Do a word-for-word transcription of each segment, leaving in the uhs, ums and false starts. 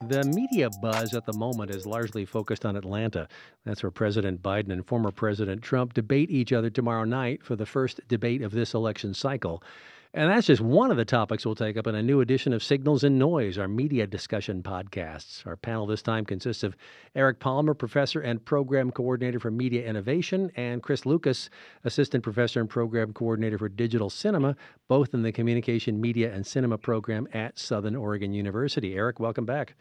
The media buzz at the moment is largely focused on Atlanta. That's where President Biden and former President Trump debate each other tomorrow night for the first debate of this election cycle. And that's just one of the topics we'll take up in a new edition of Signals and Noise, our media discussion podcasts. Our panel this time consists of Eric Palmer, professor and program coordinator for media innovation, and Chris Lucas, assistant professor and program coordinator for digital cinema, both in the communication, media, and cinema program at Southern Oregon University. Eric, welcome back.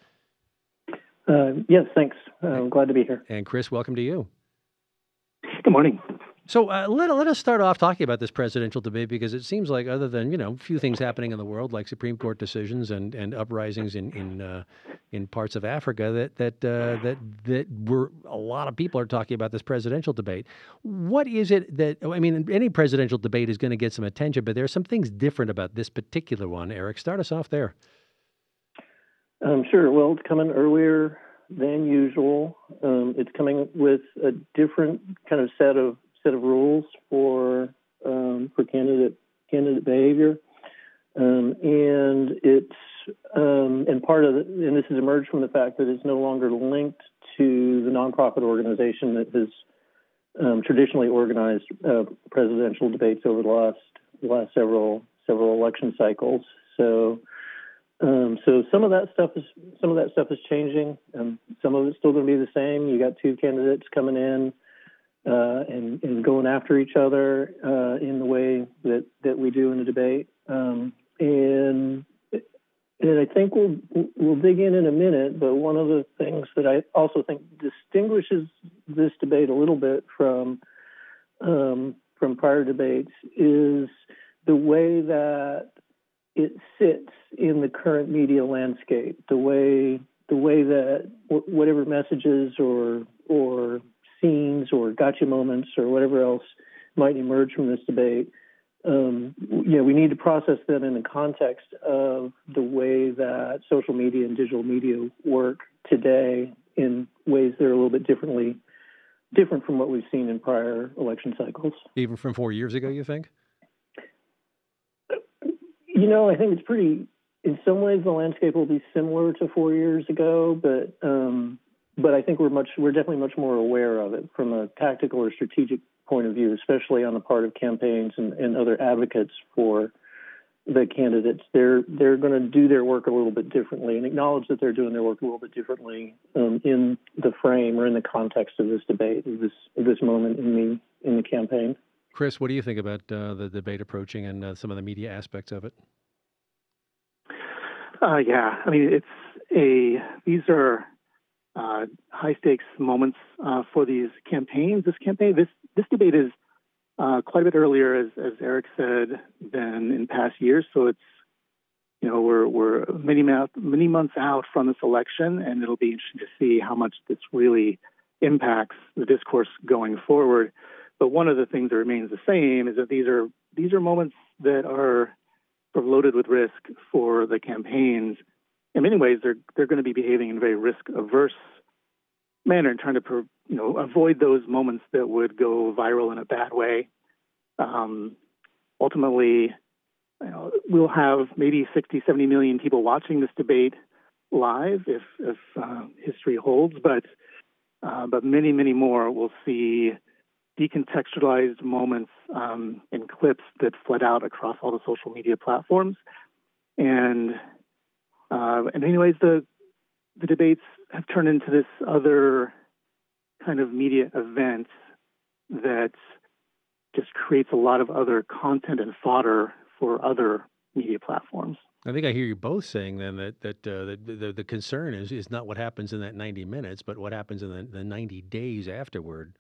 Uh, yes, thanks. Uh, I'm glad to be here. And Chris, welcome to you. Good morning. So uh, let, let us start off talking about this presidential debate, because it seems like, other than, you know, a few things happening in the world like Supreme Court decisions and, and uprisings in in, uh, in parts of Africa, that that uh, that that we're, a lot of people are talking about this presidential debate. What is it that, I mean, any presidential debate is going to get some attention, but there are some things different about this particular one. Eric, start us off there. Um, sure. Well, it's coming earlier than usual. Um, it's coming with a different kind of set of set of rules for um, for candidate candidate behavior, um, and it's um, and part of it, and this has emerged from the fact that it's no longer linked to the nonprofit organization that has um, traditionally organized uh, presidential debates over the last the last several several election cycles. So. Um, so some of that stuff is some of that stuff is changing, and some of it's still going to be the same. You got two candidates coming in uh, and, and going after each other uh, in the way that, that we do in a debate, um, and and I think we'll we'll dig in in a minute. But one of the things that I also think distinguishes this debate a little bit from um, from prior debates is the way that it sits in the current media landscape, the way the way that w- whatever messages or or scenes or gotcha moments or whatever else might emerge from this debate, um, you know, we need to process them in the context of the way that social media and digital media work today in ways that are a little bit differently different from what we've seen in prior election cycles. Even from four years ago, you think? You know, I think it's pretty, in some ways the landscape will be similar to four years ago, but um, but I think we're much, we're definitely much more aware of it from a tactical or strategic point of view, especially on the part of campaigns and, and other advocates for the candidates. They're they're going to do their work a little bit differently and acknowledge that they're doing their work a little bit differently um, in the frame or in the context of this debate, of this of this moment in the in the campaign. Chris, what do you think about uh, the debate approaching and uh, some of the media aspects of it? Uh, yeah, I mean, it's a, these are uh, high stakes moments uh, for these campaigns. This campaign, this this debate is uh, quite a bit earlier, as, as Eric said, than in past years. So it's, you know, we're we're many months many months out from this election, and it'll be interesting to see how much this really impacts the discourse going forward. But one of the things that remains the same is that these are these are moments that are sort of loaded with risk for the campaigns. In many ways, they're they're going to be behaving in a very risk-averse manner and trying to you know avoid those moments that would go viral in a bad way. Um, ultimately, you know, we'll have maybe sixty, seventy million people watching this debate live if if uh, history holds, but uh, but many, many more will see decontextualized moments um, and clips that fled out across all the social media platforms. And uh, in many ways, the the debates have turned into this other kind of media event that just creates a lot of other content and fodder for other media platforms. I think I hear you both saying then that that uh, the, the the concern is is not what happens in that ninety minutes, but what happens in the, the ninety days afterward.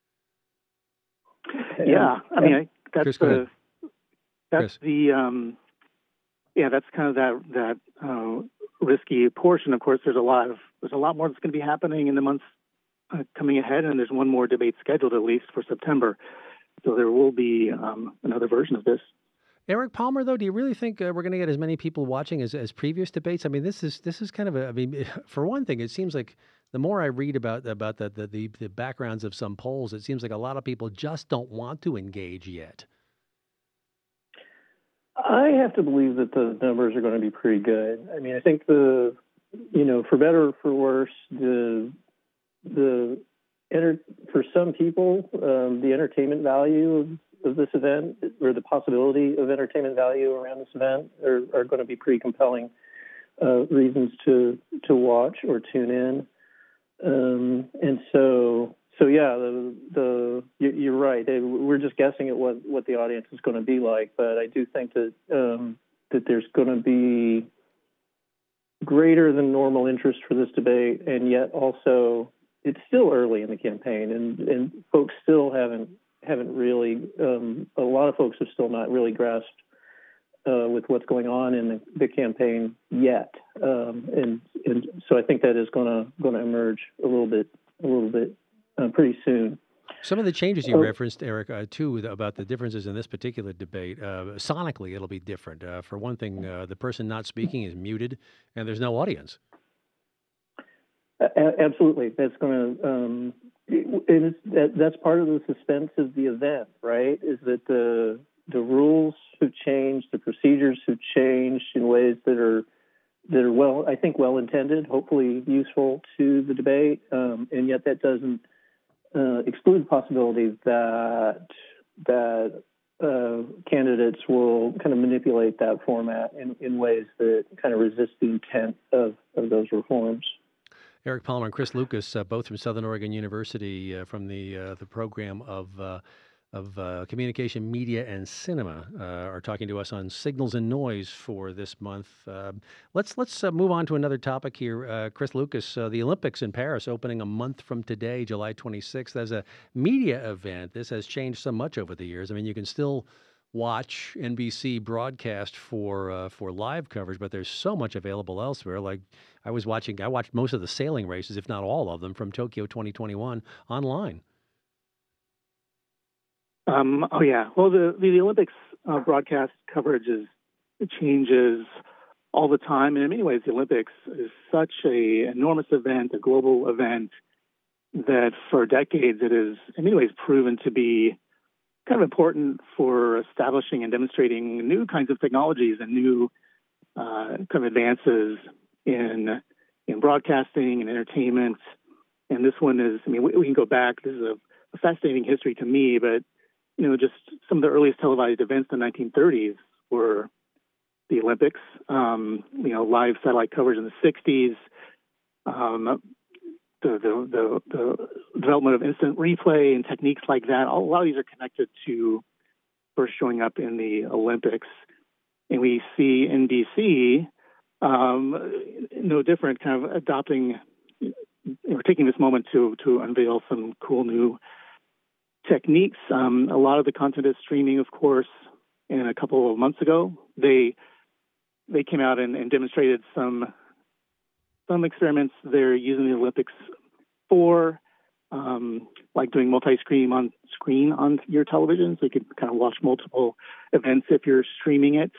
Yeah, I mean, I, that's Chris, the that's Chris. the um, yeah, that's kind of that that uh, risky portion. Of course, there's a lot of there's a lot more that's going to be happening in the months uh, coming ahead, and there's one more debate scheduled at least for September. So there will be um, another version of this. Eric Palmer, though, do you really think uh, we're going to get as many people watching as, as previous debates? I mean, this is this is kind of a. I mean, for one thing, it seems like the more I read about about the the, the, the backgrounds of some polls, it seems like a lot of people just don't want to engage yet. I have to believe that the numbers are going to be pretty good. I mean, I think the you know, for better or for worse, the the enter, for some people, um, the entertainment value of, of this event, or the possibility of entertainment value around this event, are, are going to be pretty compelling uh, reasons to to watch or tune in. Um, and so, so yeah, the the you're right. We're just guessing at what, what the audience is going to be like, but I do think that um, that there's going to be greater than normal interest for this debate, and yet also it's still early in the campaign, and, and folks still haven't haven't really. Um, a lot of folks have still not really grasped uh, with what's going on in the, the campaign yet, um, and and so I think that is going to going to emerge a little bit a little bit uh, pretty soon. Some of the changes you Oh. referenced, Eric, uh, too, about the differences in this particular debate, uh, sonically it'll be different. Uh, for one thing, uh, the person not speaking is muted, and there's no audience. A- absolutely, that's going to, um, and it's, that, that's part of the suspense of the event, right? Is that the the rules have changed, the procedures have changed in ways that are that are well, I think, well intended, hopefully useful to the debate, um, and yet that doesn't uh, exclude the possibility that that uh, candidates will kind of manipulate that format in, in ways that kind of resist the intent of, of those reforms. Eric Palmer and Chris Lucas, uh, both from Southern Oregon University, uh, from the uh, the program of uh, of uh, Communication, Media, and Cinema, uh, are talking to us on Signals and Noise for this month. Uh, let's let's uh, move on to another topic here. Uh, Chris Lucas, uh, the Olympics in Paris opening a month from today, July twenty-sixth, as a media event. This has changed so much over the years. I mean, you can still watch N B C broadcast for uh, for live coverage, but there's so much available elsewhere. Like I was watching, I watched most of the sailing races, if not all of them, from Tokyo twenty twenty-one online. Um, oh yeah, well the the Olympics uh, broadcast coverage is it changes all the time, and in many ways the Olympics is such a enormous event, a global event, that for decades it is in many ways proven to be kind of important for establishing and demonstrating new kinds of technologies and new uh, kind of advances in in broadcasting and entertainment. And this one is, I mean, we, we can go back. This is a, a fascinating history to me, but you know, just some of the earliest televised events in the nineteen thirties were the Olympics. Um, you know, live satellite coverage in the sixties. Um, The, the, the, the development of instant replay and techniques like that, all, a lot of these are connected to first showing up in the Olympics. And we see N B C, um, no different, kind of adopting, we're taking this moment to, to unveil some cool new techniques. Um, a lot of the content is streaming, of course, and a couple of months ago, they they came out and, and demonstrated some some experiments they're using the Olympics for, um, like doing multi-screen on screen on your television, so you can kind of watch multiple events if you're streaming it,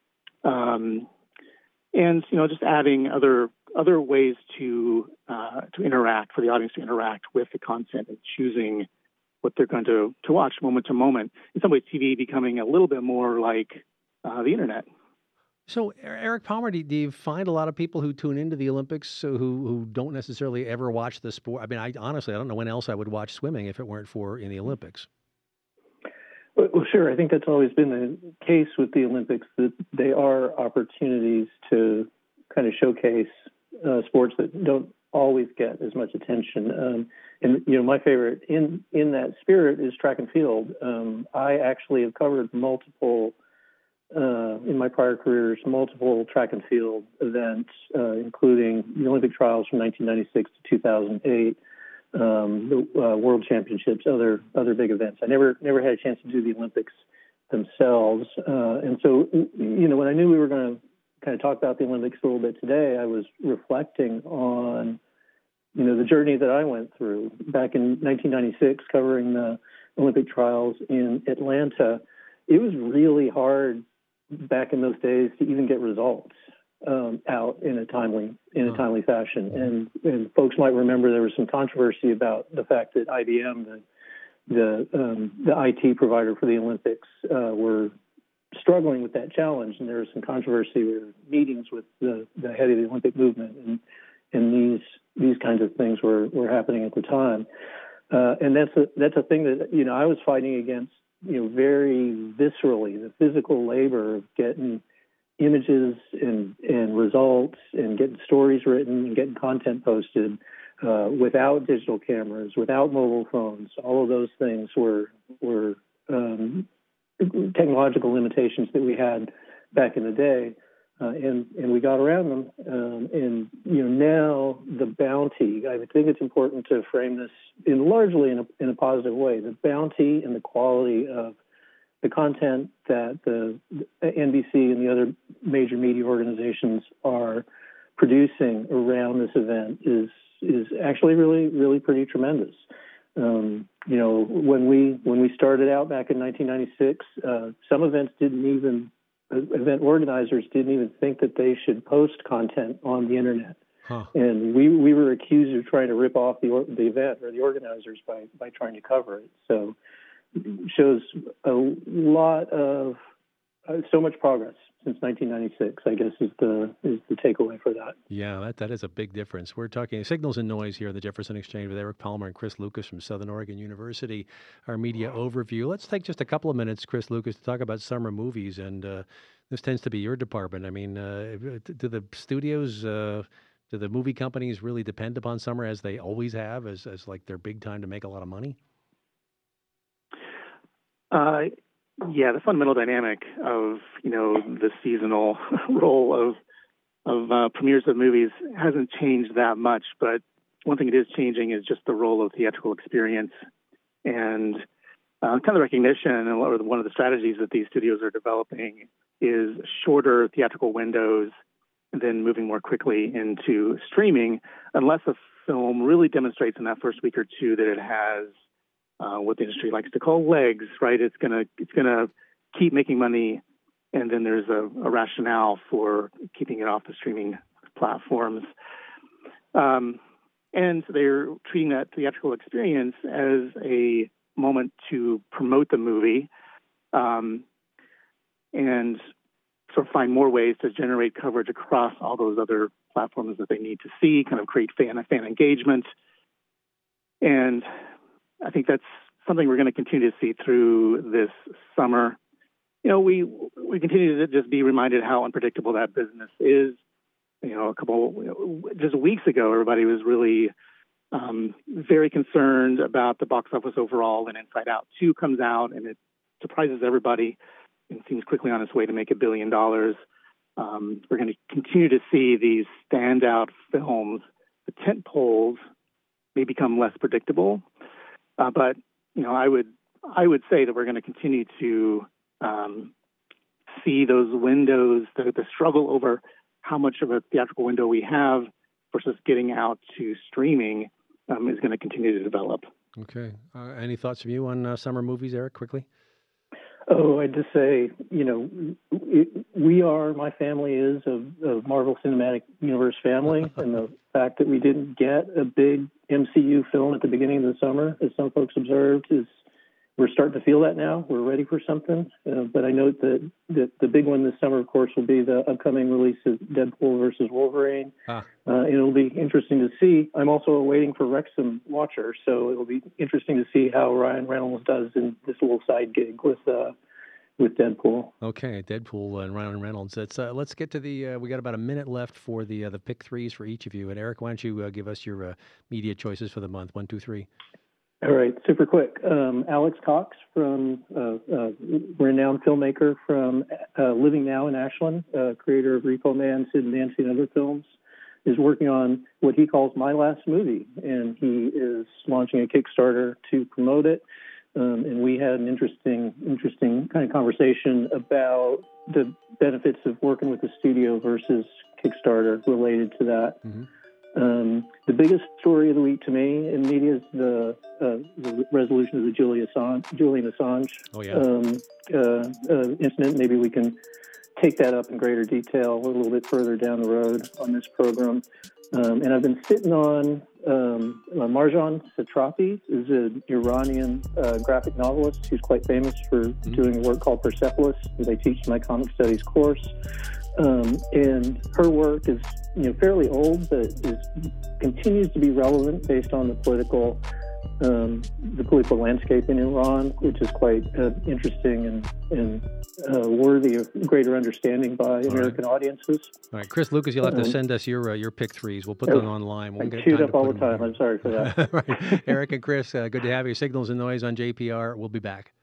um, and you know, just adding other other ways to uh, to interact for the audience to interact with the content and choosing what they're going to to watch moment to moment. In some ways, T V becoming a little bit more like uh, the internet. So, Eric Palmer, do do you find a lot of people who tune into the Olympics so who who don't necessarily ever watch the sport? I mean, I honestly, I don't know when else I would watch swimming if it weren't for in the Olympics. Well, well, sure. I think that's always been the case with the Olympics, that they are opportunities to kind of showcase uh, sports that don't always get as much attention. Um, and, you know, my favorite in, in that spirit is track and field. Um, I actually have covered multiple Uh, in my prior careers, multiple track and field events, uh, including the Olympic trials from nineteen ninety-six to two thousand eight, um, the uh, World Championships, other other big events. I never never had a chance to do the Olympics themselves, uh, and so you know, when I knew we were going to kind of talk about the Olympics a little bit today, I was reflecting on you know the journey that I went through back in nineteen ninety-six, covering the Olympic trials in Atlanta. It was really hard back in those days to even get results um, out in a timely in a timely fashion, and and folks might remember there was some controversy about the fact that I B M, the the, um, the I T provider for the Olympics, uh, were struggling with that challenge, and there was some controversy. There were meetings with the, the head of the Olympic movement, and and these these kinds of things were, were happening at the time. Uh, and that's a that's a thing that you know I was fighting against, you know, very viscerally, the physical labor of getting images and and results and getting stories written and getting content posted uh, without digital cameras, without mobile phones. All of those things were were um, technological limitations that we had back in the day, uh, and and we got around them. Um, and you know now the bounty. I think it's important to frame this in largely in a in a positive way. The bounty and the quality of the content that the N B C and the other major media organizations are producing around this event is is actually really really pretty tremendous. Um, you know, when we when we started out back in nineteen ninety-six, uh, some events didn't even uh, event organizers didn't even think that they should post content on the internet, huh. and we we were accused of trying to rip off the or, the event or the organizers by by trying to cover it. So it shows a lot of uh, so much progress since nineteen ninety-six, I guess, is the is the takeaway for that. Yeah, that, that is a big difference. We're talking Signals and Noise here at the Jefferson Exchange with Eric Palmer and Chris Lucas from Southern Oregon University, our media overview. Let's take just a couple of minutes, Chris Lucas, to talk about summer movies. And uh, this tends to be your department. I mean, uh, do the studios, uh, do the movie companies really depend upon summer as they always have, as, as like their big time to make a lot of money? Uh Yeah, the fundamental dynamic of, you know, the seasonal role of of uh, premieres of movies hasn't changed that much. But one thing it is changing is just the role of theatrical experience and uh, kind of recognition. And one of the strategies that these studios are developing is shorter theatrical windows and then moving more quickly into streaming, unless a film really demonstrates in that first week or two that it has Uh, what the industry likes to call legs, right? It's gonna it's gonna keep making money, and then there's a, a rationale for keeping it off the streaming platforms. Um, and they're treating that theatrical experience as a moment to promote the movie, um, and sort of find more ways to generate coverage across all those other platforms that they need to see, kind of create fan fan engagement. And I think that's something we're going to continue to see through this summer. You know, we we continue to just be reminded how unpredictable that business is. You know, a couple you know, just weeks ago, everybody was really um, very concerned about the box office overall, and Inside Out two comes out, and it surprises everybody and seems quickly on its way to make a billion dollars. Um, we're going to continue to see these standout films. The tent poles may become less predictable. Uh, but you know, I would I would say that we're going to continue to um, see those windows, the, the struggle over how much of a theatrical window we have versus getting out to streaming um, is going to continue to develop. Okay. Uh, any thoughts from you on uh, summer movies, Eric? Quickly. Oh, I'd just say, you know, it, we are, my family is a, a Marvel Cinematic Universe family, and the fact that we didn't get a big M C U film at the beginning of the summer, as some folks observed, is we're starting to feel that now. We're ready for something. Uh, but I note that, that the big one this summer, of course, will be the upcoming release of Deadpool versus Wolverine. Ah. Uh, and it'll be interesting to see. I'm also waiting for Wrexham Watcher, so it'll be interesting to see how Ryan Reynolds does in this little side gig with uh, with Deadpool. Okay, Deadpool and Ryan Reynolds. Let's uh, let's get to the. Uh, we got about a minute left for the uh, the pick threes for each of you. And Eric, why don't you uh, give us your uh, media choices for the month? One, two, three. All right, super quick. Um, Alex Cox, from uh, uh, renowned filmmaker from uh, Living Now in Ashland, uh, creator of Repo Man, Sid and Nancy, and other films, is working on what he calls My Last Movie, and he is launching a Kickstarter to promote it. Um, and we had an interesting, interesting kind of conversation about the benefits of working with the studio versus Kickstarter related to that. Mm-hmm. Um, the biggest story of the week to me in media is the, uh, the resolution of the Julian Assange, Julian Assange oh, yeah. um, uh, uh, incident. Maybe we can take that up in greater detail a little bit further down the road on this program. Um, and I've been sitting on um, uh, Marjan Satrapi, who's an Iranian uh, graphic novelist who's quite famous for mm-hmm. doing a work called Persepolis, that I teach in my comic studies course. Um, and her work is, you know, fairly old, but is continues to be relevant based on the political um, the political landscape in Iran, which is quite uh, interesting and, and uh, worthy of greater understanding by All American right. audiences. All right, Chris Lucas, you'll have um, to send us your uh, your pick threes. We'll put them online. We'll I get chewed time up to all put the them time. I'm sorry for that. Right. Eric and Chris, uh, good to have you. Signals and Noise on J P R. We'll be back.